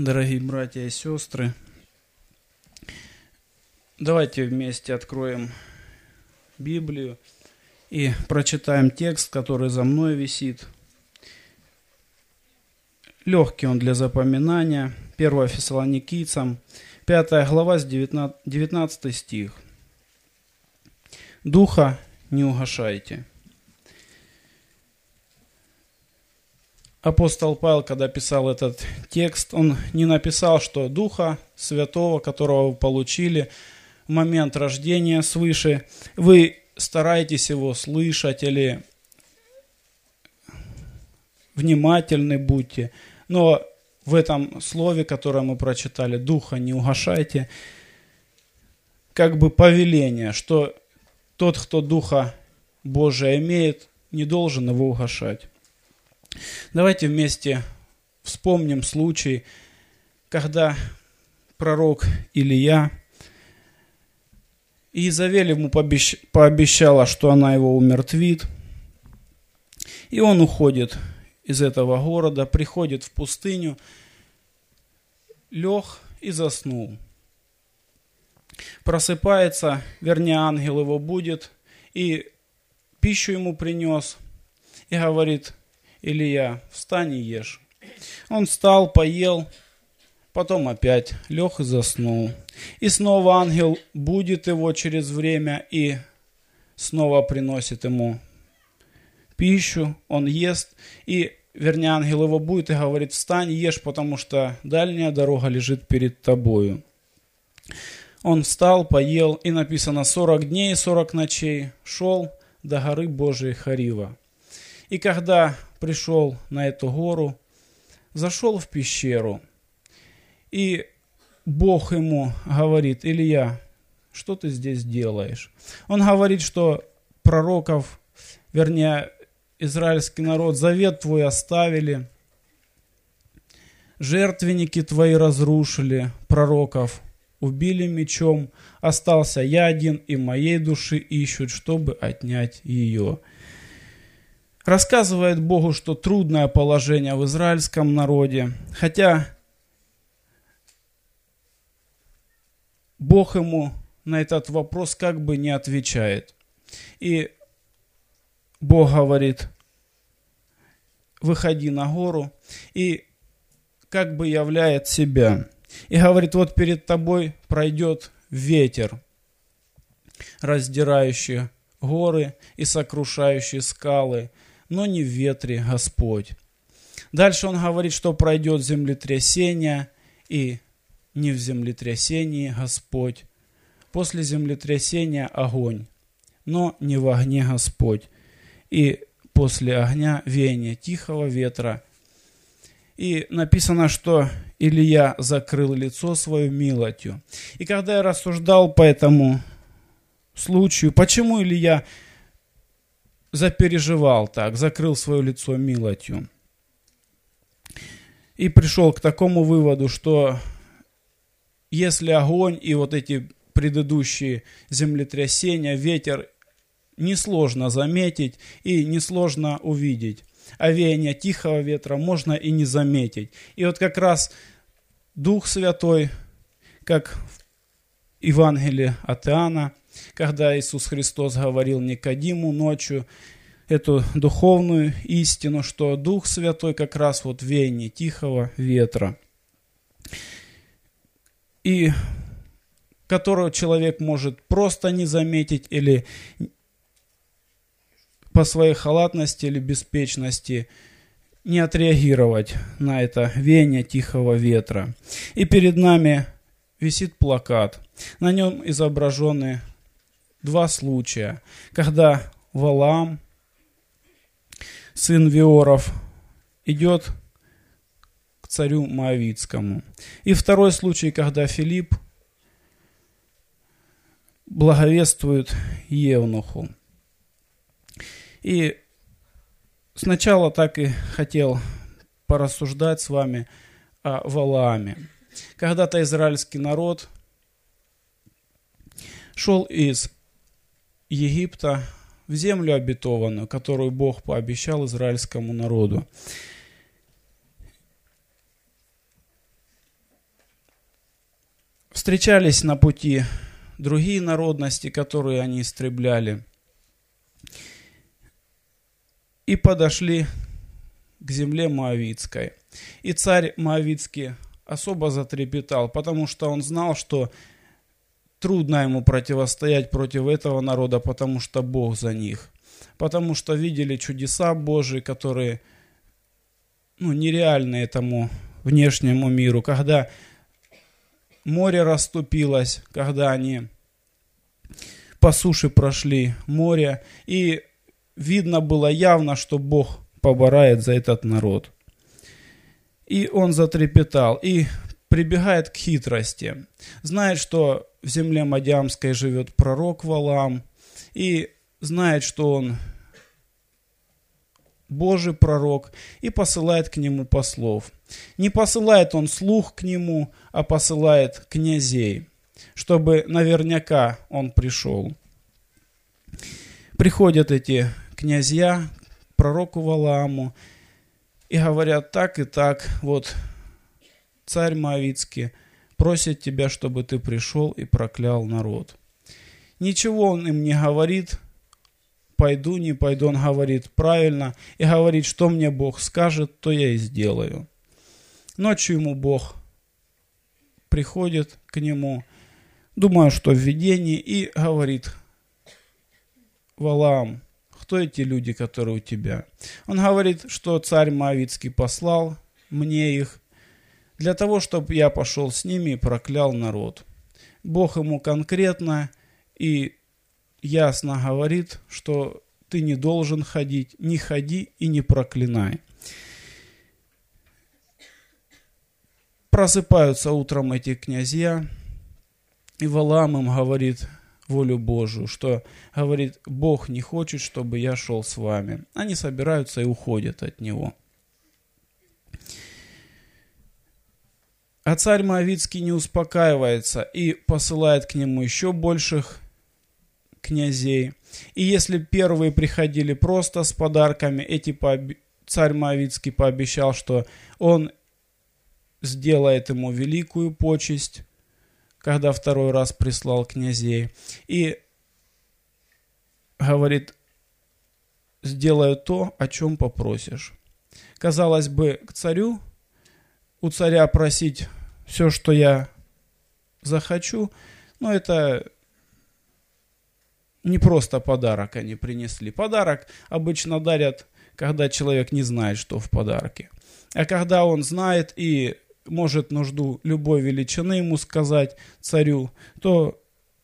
Дорогие братья и сестры, давайте вместе откроем Библию и прочитаем текст, который за мной висит. Легкий он для запоминания. 1 Фессалоникийцам, 5 глава, с 19 стих. «Духа не угашайте». Апостол Павел, когда писал этот текст, он не написал, что Духа Святого, которого вы получили в момент рождения свыше, вы стараетесь его слышать или внимательны будьте. Но в этом слове, которое мы прочитали, Духа не угашайте, как бы повеление, что тот, кто Духа Божия имеет, не должен его угашать. Давайте вместе вспомним случай, когда пророк Илия, Иезавель ему пообещала, что она его умертвит, и он уходит из этого города, приходит в пустыню, лег и заснул. Просыпается, вернее, ангел его будет, и пищу ему принес, и говорит: Илия, встань и ешь. Он встал, поел, потом опять лег и заснул. И снова ангел будит его через время и снова приносит ему пищу, он ест, и, вернее, ангел его будет и говорит: встань, ешь, потому что дальняя дорога лежит перед тобою. Он встал, поел, и написано: 40 дней и 40 ночей шел до горы Божией Хорива. И когда пришел на эту гору, зашел в пещеру, и Бог ему говорит: Илия, что ты здесь делаешь? Он говорит, что пророков, вернее, израильский народ, завет твой оставили, жертвенники твои разрушили, пророков убили мечом, остался я один, и моей души ищут, чтобы отнять ее. Рассказывает Богу, что трудное положение в израильском народе, хотя Бог ему на этот вопрос как бы не отвечает. И Бог говорит: выходи на гору, и как бы являет себя. И говорит: вот перед тобой пройдет ветер, раздирающий горы и сокрушающий скалы, но не в ветре Господь. Дальше он говорит, что пройдет землетрясение, и не в землетрясении Господь. После землетрясения огонь, но не в огне Господь. И после огня веяние тихого ветра. И написано, что Илия закрыл лицо свое милостью. И когда я рассуждал по этому случаю, почему Илия запереживал так, закрыл свое лицо милостью, и пришел к такому выводу, что если огонь и вот эти предыдущие землетрясения, ветер несложно заметить и несложно увидеть, а веяние тихого ветра можно и не заметить. И вот как раз Дух Святой, как в Евангелии от Иоанна, когда Иисус Христос говорил Никодиму ночью эту духовную истину, что Дух Святой как раз вот веяние тихого ветра, и которого человек может просто не заметить или по своей халатности или беспечности не отреагировать на это веяние тихого ветра. И перед нами висит плакат. На нем изображены два случая, когда Валаам, сын Виоров, идет к царю Моавитскому. И второй случай, когда Филипп благовествует Евнуху. И сначала так и хотел порассуждать с вами о Валааме. Когда-то израильский народ шел из Египта в землю обетованную, которую Бог пообещал израильскому народу. Встречались на пути другие народности, которые они истребляли, и подошли к земле Моавитской. И царь Моавитский особо затрепетал, потому что он знал, что трудно ему противостоять против этого народа, потому что Бог за них. Потому что видели чудеса Божии, которые нереальны этому внешнему миру. Когда море расступилось, когда они по суше прошли море, и видно было явно, что Бог поборает за этот народ. И он затрепетал и прибегает к хитрости. Знает, что в земле Мадиамской живет пророк Валаам, и знает, что он Божий пророк, и посылает к нему послов. Не посылает он слуг к нему, а посылает князей, чтобы наверняка он пришел. Приходят эти князья к пророку Валааму и говорят: так и так, вот царь Моавитский просит тебя, чтобы ты пришел и проклял народ. Ничего он им не говорит, пойду, не пойду, он говорит правильно и говорит, что мне Бог скажет, то я и сделаю. Ночью ему Бог приходит к нему, думаю, что в видении, и говорит: Валаам, кто эти люди, которые у тебя? Он говорит, что царь Моавитский послал мне их для того, чтобы я пошел с ними и проклял народ. Бог ему конкретно и ясно говорит, что ты не должен ходить, не ходи и не проклинай. Просыпаются утром эти князья, и Валаам им говорит волю Божию, что, говорит, Бог не хочет, чтобы я шел с вами. Они собираются и уходят от него. А царь Моавитский не успокаивается и посылает к нему еще больших князей. И если первые приходили просто с подарками, царь Моавитский пообещал, что он сделает ему великую почесть, когда второй раз прислал князей. И говорит: сделаю то, о чем попросишь. Казалось бы, к царю, у царя просить все, что я захочу, но это не просто подарок они принесли. Подарок обычно дарят, когда человек не знает, что в подарке. А когда он знает и может нужду любой величины ему сказать царю, то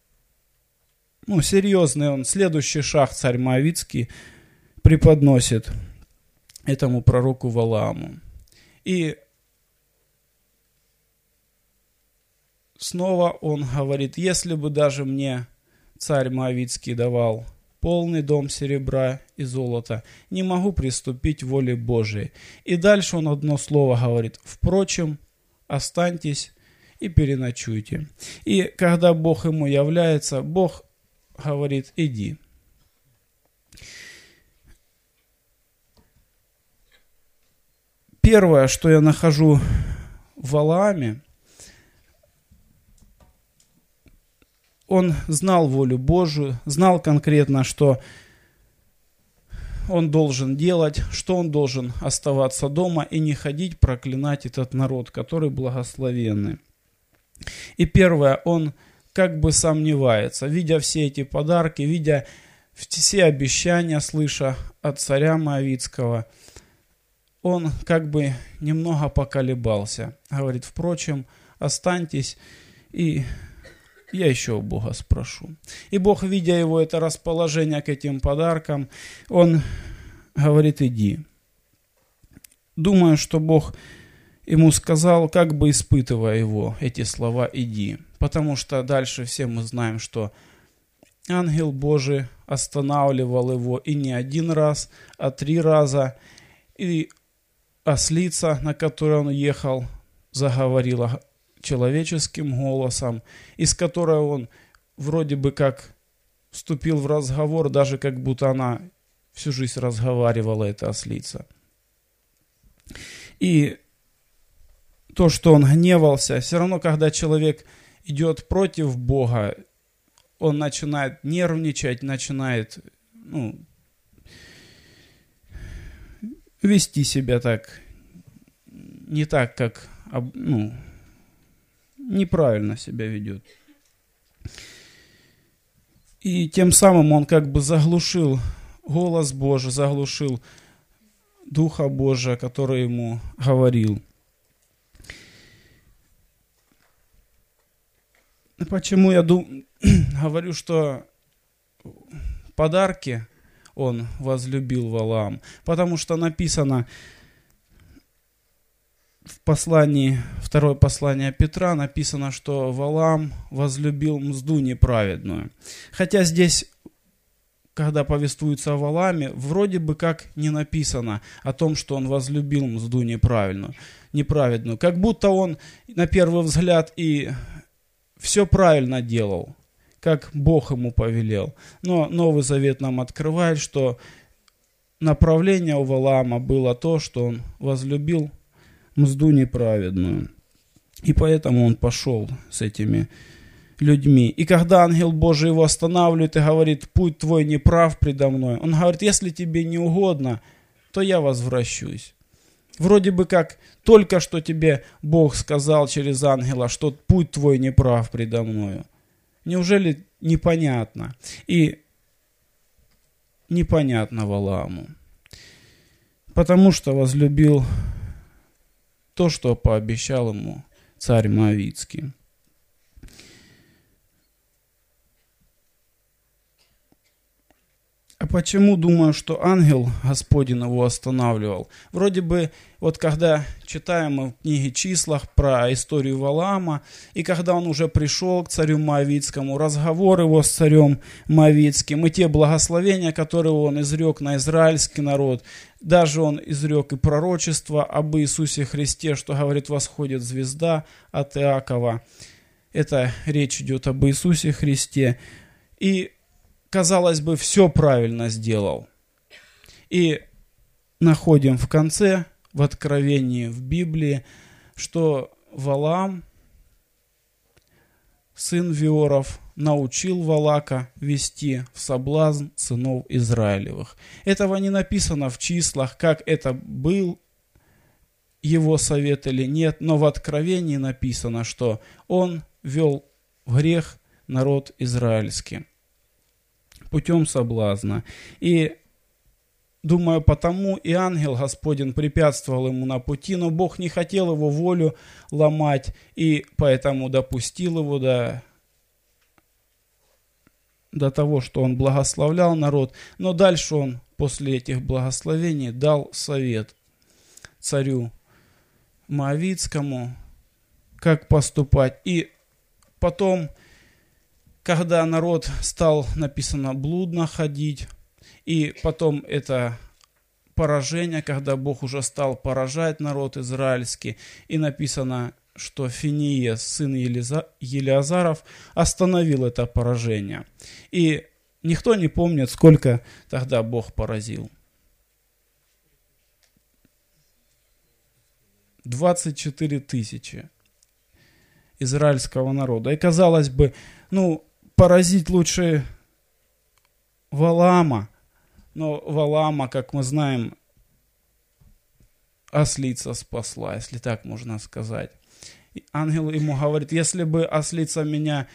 серьезный он следующий шаг царь Моавитский преподносит этому пророку Валааму. И снова он говорит: если бы даже мне царь Моавитский давал полный дом серебра и золота, не могу приступить к воле Божией. И дальше он одно слово говорит: впрочем, останьтесь и переночуйте. И когда Бог ему является, Бог говорит: иди. Первое, что я нахожу в Валааме, он знал волю Божию, знал конкретно, что он должен делать, что он должен оставаться дома и не ходить проклинать этот народ, который благословенный. И первое, он как бы сомневается, видя все эти подарки, видя все обещания, слыша от царя Моавитского, он как бы немного поколебался. Говорит: впрочем, останьтесь, и я еще у Бога спрошу. И Бог, видя его это расположение к этим подаркам, он говорит: иди. Думаю, что Бог ему сказал, как бы испытывая его, эти слова «иди». Потому что дальше все мы знаем, что ангел Божий останавливал его и не один раз, а 3 раза. И ослица, на которой он ехал, заговорила человеческим голосом, из которой он вроде бы как вступил в разговор, даже как будто она всю жизнь разговаривала, эта ослица. И то, что он гневался, все равно, когда человек идет против Бога, он начинает нервничать, начинает вести себя так, не так, как, неправильно себя ведет. И тем самым он как бы заглушил голос Божий, заглушил Духа Божия, который ему говорил. Почему я говорю, что подарки он возлюбил Валаам? Потому что написано в послании, второе послание Петра, написано, что Валаам возлюбил мзду неправедную. Хотя здесь, когда повествуется о Валааме, вроде бы как не написано о том, что он возлюбил мзду неправедную. Как будто он на первый взгляд и все правильно делал, как Бог ему повелел. Но Новый Завет нам открывает, что направление у Валаама было то, что он возлюбил мзду неправедную. И поэтому он пошел с этими людьми. И когда ангел Божий его останавливает и говорит: путь твой неправ предо мной, он говорит: если тебе не угодно, то я возвращусь. Вроде бы как только что тебе Бог сказал через ангела, что путь твой неправ предо мною. Неужели непонятно? И непонятно Валааму. Потому что возлюбил то, что пообещал ему царь Моавитский. А почему думаю, что ангел Господень его останавливал? Вроде бы, вот когда читаем мы в книге Числах про историю Валаама, и когда он уже пришел к царю Моавитскому, разговор его с царем Моавитским, и те благословения, которые он изрек на израильский народ, даже он изрек и пророчество об Иисусе Христе, что говорит: восходит звезда от Иакова. Это речь идет об Иисусе Христе. И казалось бы, все правильно сделал. И находим в конце, в Откровении, в Библии, что Валаам, сын Виоров, научил Валака вести в соблазн сынов Израилевых. Этого не написано в Числах, как это был его совет или нет, но в Откровении написано, что он вел в грех народ израильский путем соблазна. И, думаю, потому и ангел Господень препятствовал ему на пути, но Бог не хотел его волю ломать, и поэтому допустил его до того, что он благословлял народ. Но дальше он после этих благословений дал совет царю Моавитскому, как поступать. И потом, когда народ стал, написано, блудно ходить, и потом это поражение, когда Бог уже стал поражать народ израильский, и написано, что Финиес, сын Елиазаров, остановил это поражение. И никто не помнит, сколько тогда Бог поразил. 24 тысячи израильского народа. И казалось бы, поразить лучше Валаама, но Валаама, как мы знаем, ослица спасла, если так можно сказать. И ангел ему говорит: если бы ослица меня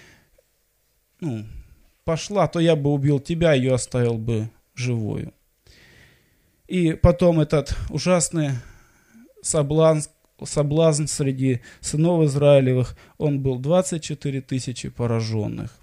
пошла, то я бы убил тебя, ее оставил бы живую. И потом этот ужасный соблазн среди сынов Израилевых, он был 24 тысячи пораженных.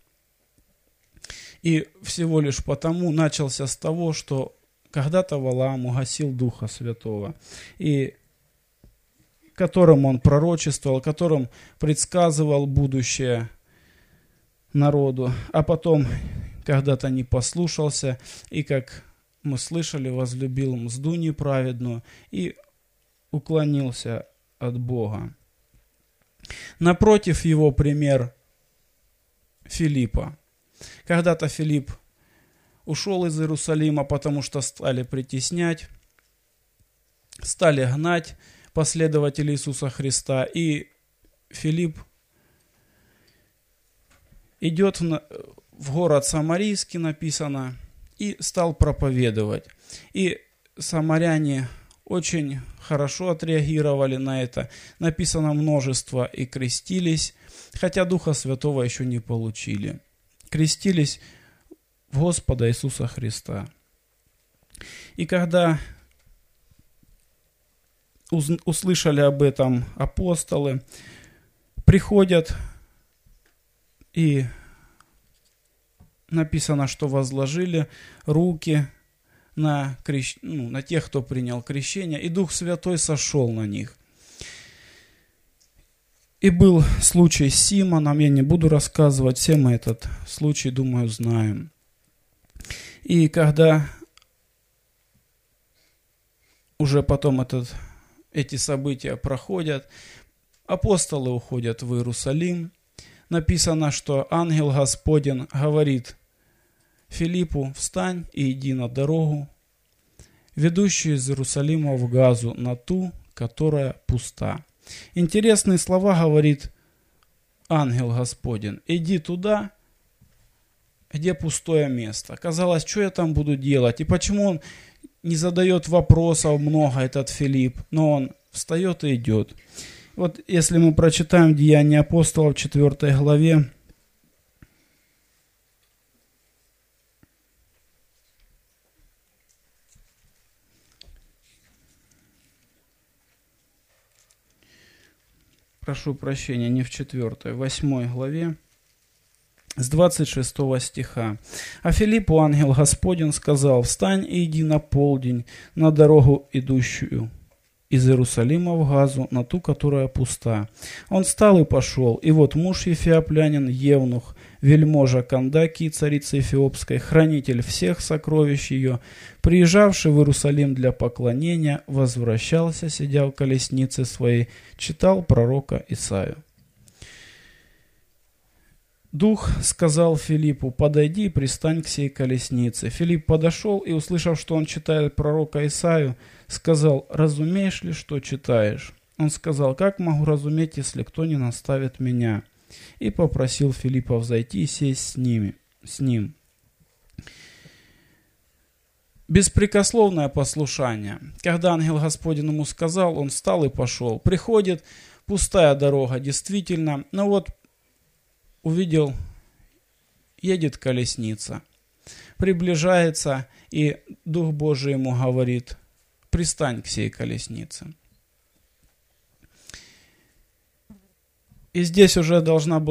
И всего лишь потому начался с того, что когда-то Валаам угасил Духа Святого, и которым он пророчествовал, которым предсказывал будущее народу, а потом когда-то не послушался, и, как мы слышали, возлюбил мзду неправедную и уклонился от Бога. Напротив его пример Филиппа. Когда-то Филипп ушел из Иерусалима, потому что стали притеснять, стали гнать последователей Иисуса Христа. И Филипп идет в город Самарийский, написано, и стал проповедовать. И самаряне очень хорошо отреагировали на это. Написано множество и крестились, хотя Духа Святого еще не получили. Крестились в Господа Иисуса Христа. И когда услышали об этом апостолы, приходят, и написано, что возложили руки на тех, кто принял крещение, и Дух Святой сошел на них. И был случай с Симоном, я не буду рассказывать, все мы этот случай, думаю, знаем. И когда уже потом эти события проходят, апостолы уходят в Иерусалим. Написано, что ангел Господень говорит Филиппу: встань и иди на дорогу, ведущую из Иерусалима в Газу, на ту, которая пуста. Интересные слова говорит ангел Господень: иди туда, где пустое место. Казалось, что я там буду делать? И почему он не задает вопросов много, этот Филипп, но он встает и идет. Вот если мы прочитаем Деяния апостолов, 4 главе, прошу прощения, не в 4, 8 главе, с 26 стиха. «А Филиппу ангел Господень сказал: встань и иди на полдень на дорогу, идущую из Иерусалима в Газу, на ту, которая пуста. Он встал и пошел, и вот муж Ефиоплянин, евнух, вельможа Кандакии, царицы Эфиопской, хранитель всех сокровищ ее, приезжавший в Иерусалим для поклонения, возвращался, сидя в колеснице своей, читал пророка Исаию. Дух сказал Филиппу: подойди и пристань к сей колеснице. Филипп подошел и, услышав, что он читает пророка Исаию, сказал: разумеешь ли, что читаешь? Он сказал: как могу разуметь, если кто не наставит меня? И попросил Филиппа взойти и сесть с ним. Беспрекословное послушание. Когда ангел Господень ему сказал, он встал и пошел. Приходит пустая дорога, действительно, но вот увидел, едет колесница, приближается, и Дух Божий ему говорит: пристань к сей колеснице. И здесь уже должен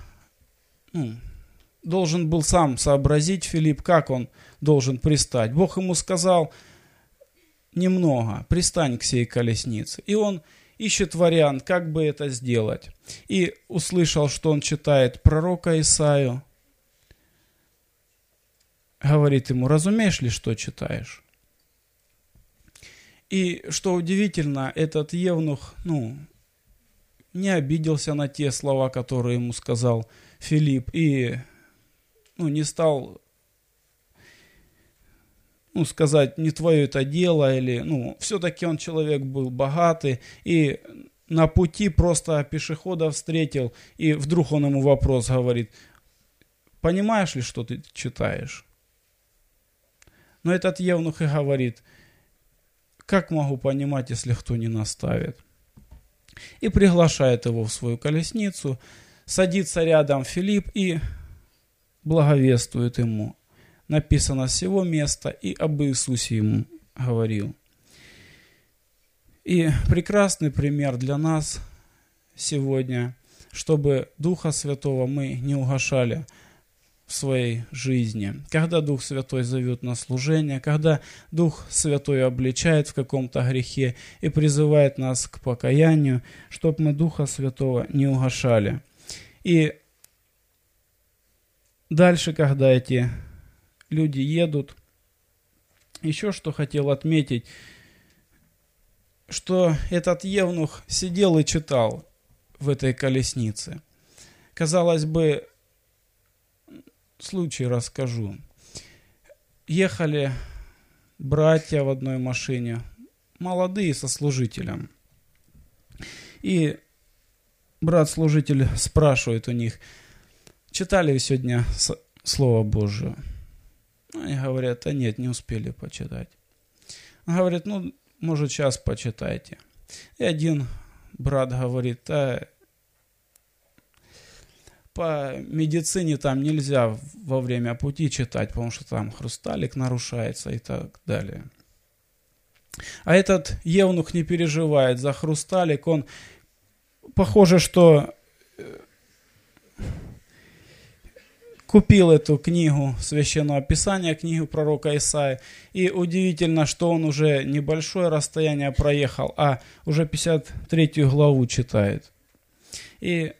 был сам сообразить Филипп, как он должен пристать. Бог ему сказал немного: пристань к сей колеснице. И он ищет вариант, как бы это сделать. И услышал, что он читает пророка Исаию. Говорит ему: разумеешь ли, что читаешь? И что удивительно, этот евнух, не обиделся на те слова, которые ему сказал Филипп, и не стал сказать: не твое это дело, или, все-таки он человек был богатый, и на пути просто пешехода встретил, и вдруг он ему вопрос говорит: понимаешь ли, что ты читаешь? Но этот евнух и говорит: как могу понимать, если кто не наставит? И приглашает его в свою колесницу, садится рядом Филипп и благовествует ему. Написано с сего места, и об Иисусе ему говорил. И прекрасный пример для нас сегодня, чтобы Духа Святого мы не угашали в своей жизни. Когда Дух Святой зовет на служение, когда Дух Святой обличает в каком-то грехе и призывает нас к покаянию, чтобы мы Духа Святого не угашали. И дальше, когда эти люди едут, еще что хотел отметить, что этот евнух сидел и читал в этой колеснице. Казалось бы, случай расскажу. Ехали братья в одной машине, молодые, со служителем. И брат-служитель спрашивает у них: читали вы сегодня Слово Божие? Они говорят, а нет, не успели почитать. Он говорит, ну, может, сейчас почитайте. И один брат говорит, по медицине там нельзя во время пути читать, потому что там хрусталик нарушается и так далее. А этот евнух не переживает за хрусталик, он, похоже, что купил эту книгу Священного Писания, книгу пророка Исаии, и удивительно, что он уже небольшое расстояние проехал, а уже 53 главу читает. И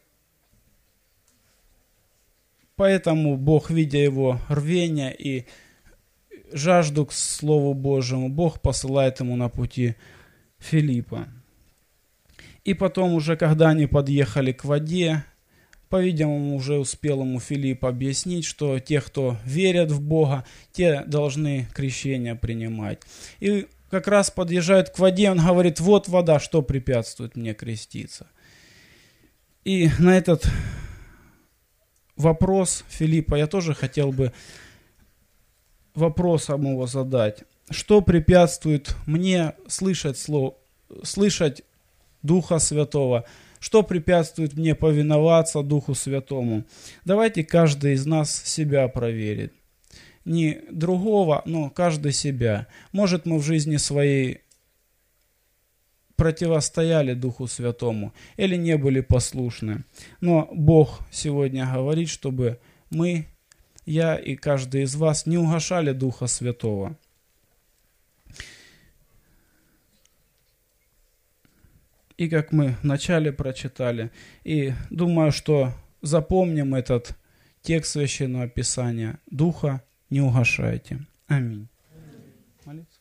поэтому Бог, видя его рвение и жажду к Слову Божьему, Бог посылает ему на пути Филиппа. И потом уже, когда они подъехали к воде, по-видимому, уже успел ему Филипп объяснить, что те, кто верят в Бога, те должны крещение принимать. И как раз подъезжают к воде, он говорит, вот вода, что препятствует мне креститься. И на этот вопрос Филиппа я тоже хотел бы вопросом его задать. Что препятствует мне слышать Духа Святого? Что препятствует мне повиноваться Духу Святому? Давайте каждый из нас себя проверит. Не другого, но каждый себя. Может, мы в жизни своей противостояли Духу Святому или не были послушны. Но Бог сегодня говорит, чтобы мы, я и каждый из вас не угашали Духа Святого. И как мы вначале прочитали, и думаю, что запомним этот текст Священного Писания. Духа не угашайте. Аминь. Молиться.